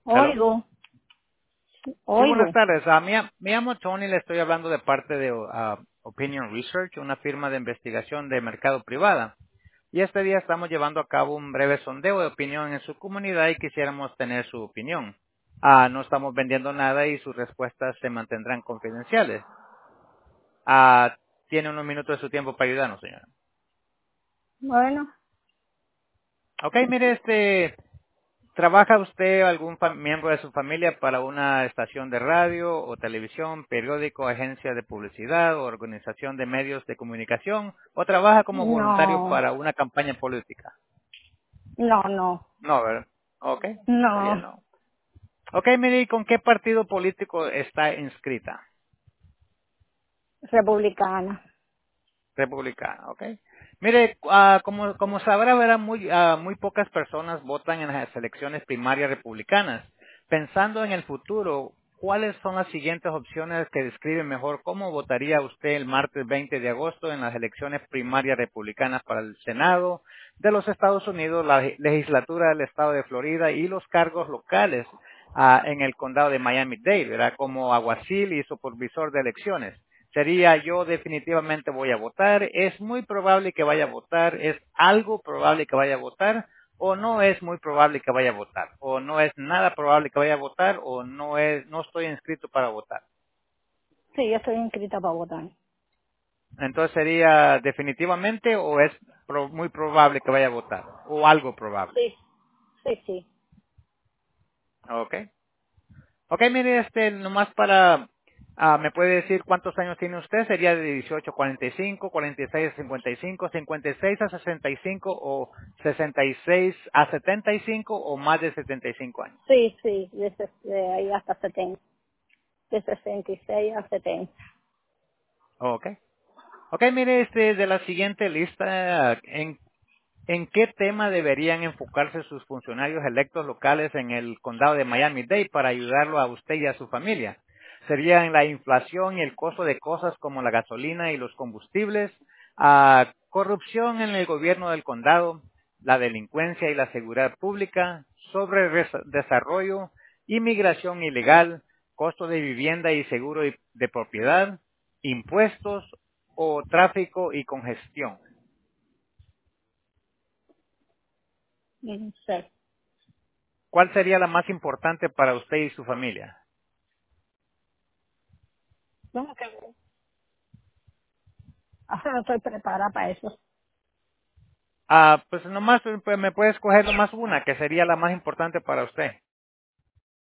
Hello. Oigo, Sí, buenas oigo. tardes. Me llamo Tony, le estoy hablando de parte de Opinion Research, una firma de investigación de mercado privada. Y este día estamos llevando a cabo un breve sondeo de opinión en su comunidad y quisiéramos tener su opinión. No estamos vendiendo nada y sus respuestas se mantendrán confidenciales. Tiene unos minutos de su tiempo para ayudarnos, señora. Bueno, Ok, mire, ¿trabaja usted o algún miembro de su familia para una estación de radio o televisión, periódico, agencia de publicidad o organización de medios de comunicación o trabaja como voluntario no, para una campaña política? no, no, No, ¿verdad? Ok, sería no, no. Ok, mire, ¿y con qué partido político está inscrita? republicana. Republicana, ¿ok? Mire, como sabrá, verá, muy pocas personas votan en las elecciones primarias republicanas. Pensando en el futuro, ¿cuáles son las siguientes opciones que describen mejor cómo votaría usted el martes 20 de agosto en las elecciones primarias republicanas para el Senado de los Estados Unidos, la legislatura del estado de Florida y los cargos locales en el condado de Miami-Dade, ¿verdad? Como alguacil y supervisor de elecciones? Sería yo definitivamente voy a votar, es muy probable que vaya a votar, es algo probable que vaya a votar, o no es muy probable que vaya a votar, o no es nada probable que vaya a votar, o no estoy inscrito para votar. Sí, yo estoy inscrita para votar. Entonces sería definitivamente o es muy probable que vaya a votar, o algo probable. Sí, sí, sí. ¿Ok? Ok, mire, nomás ¿me puede decir cuántos años tiene usted? ¿Sería de 18 a 45, 46 a 55, 56 a 65 o 66 a 75 o más de 75 años? Sí, sí, de ahí hasta 70, de 66 a 70. Ok. Ok, mire, de la siguiente lista, ¿en qué tema deberían enfocarse sus funcionarios electos locales en el condado de Miami-Dade para ayudarlo a usted y a su familia? ¿Sería en la inflación y el costo de cosas como la gasolina y los combustibles, corrupción en el gobierno del condado, la delincuencia y la seguridad pública, sobre desarrollo, inmigración ilegal, costo de vivienda y seguro de propiedad, impuestos o tráfico y congestión? Sí. ¿Cuál sería la más importante para usted y su familia? ¿Cómo que? Ahora no estoy preparada para eso. Pues nomás me puede escoger nomás una, que sería la más importante para usted.